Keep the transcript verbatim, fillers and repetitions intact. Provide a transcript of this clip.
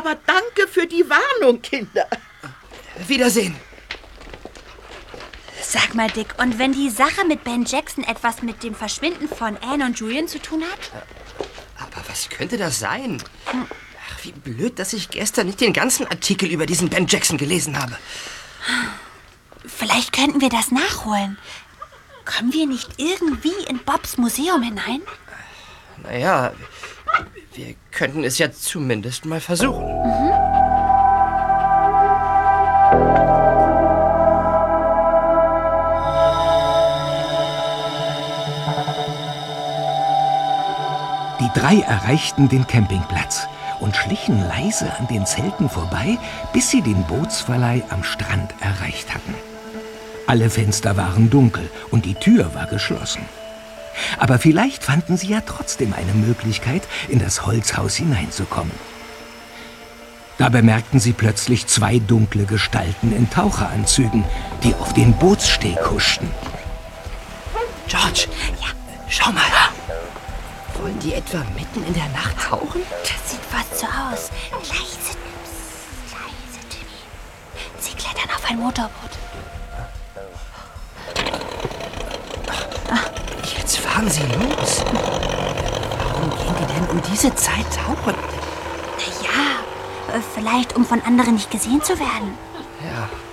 Aber danke für die Warnung, Kinder. Wiedersehen. Sag mal, Dick, und wenn die Sache mit Ben Jackson etwas mit dem Verschwinden von Anne und Julian zu tun hat? Aber was könnte das sein? Hm. Ach, wie blöd, dass ich gestern nicht den ganzen Artikel über diesen Ben Jackson gelesen habe. Vielleicht könnten wir das nachholen. Kommen wir nicht irgendwie in Bobs Museum hinein? Naja, wir könnten es ja zumindest mal versuchen. Mhm. Die drei erreichten den Campingplatz und schlichen leise an den Zelten vorbei, bis sie den Bootsverleih am Strand erreicht hatten. Alle Fenster waren dunkel und die Tür war geschlossen. Aber vielleicht fanden sie ja trotzdem eine Möglichkeit, in das Holzhaus hineinzukommen. Da bemerkten sie plötzlich zwei dunkle Gestalten in Taucheranzügen, die auf den Bootssteg huschten. George, ja, schau mal. Wollen die etwa mitten in der Nacht tauchen? Das sieht fast so aus. Leise, leise, Timmy. Sie klettern auf ein Motorboot. Jetzt fahren sie los. Warum gehen die denn um diese Zeit tauchen? Na ja, vielleicht um von anderen nicht gesehen zu werden. Ja.